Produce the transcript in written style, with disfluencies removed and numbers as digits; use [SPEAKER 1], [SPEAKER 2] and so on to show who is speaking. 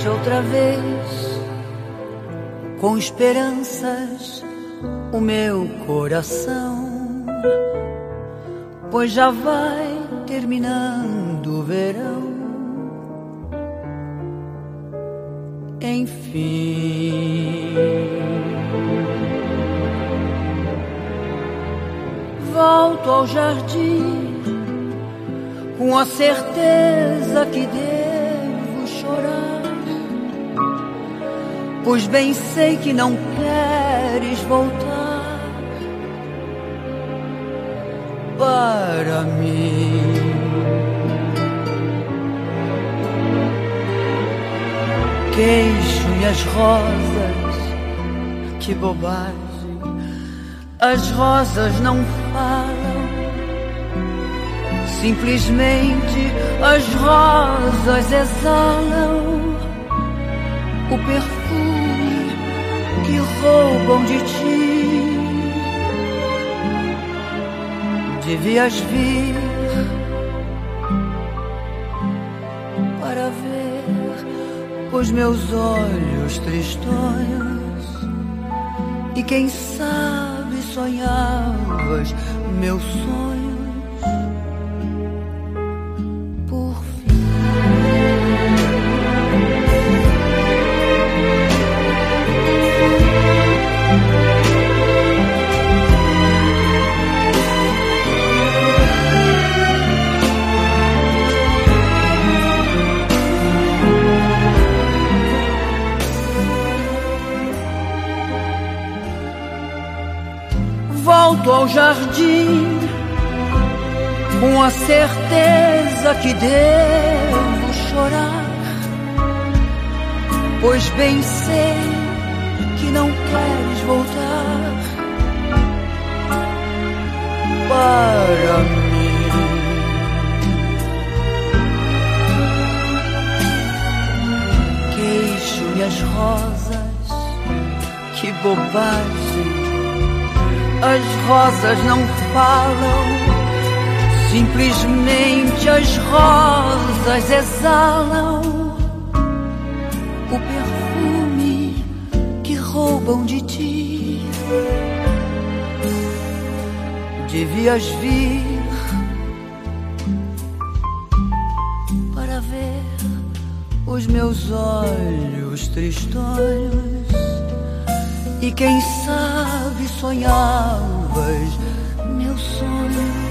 [SPEAKER 1] enche outra vez com esperanças o meu coração, pois já vai terminando o verão. Enfim, volto ao jardim com a certeza que devo chorar, pois bem sei que não queres voltar para mim. Queixo-me as rosas, que bobagem, as rosas não falam, simplesmente as rosas exalam o perfume que roubam de ti. Devias vir para ver os meus olhos tristonhos, e quem sabe sonhavas meus sonhos por fim. Volto ao jardim com a certeza que devo chorar, pois bem sei que não queres voltar para mim. Queixo-me as rosas, que bobagem, as rosas não falam, simplesmente as rosas exalam o perfume que roubam de ti. Devias vir para ver os meus olhos tristonhos, e quem sabe sonhavas meus sonhos.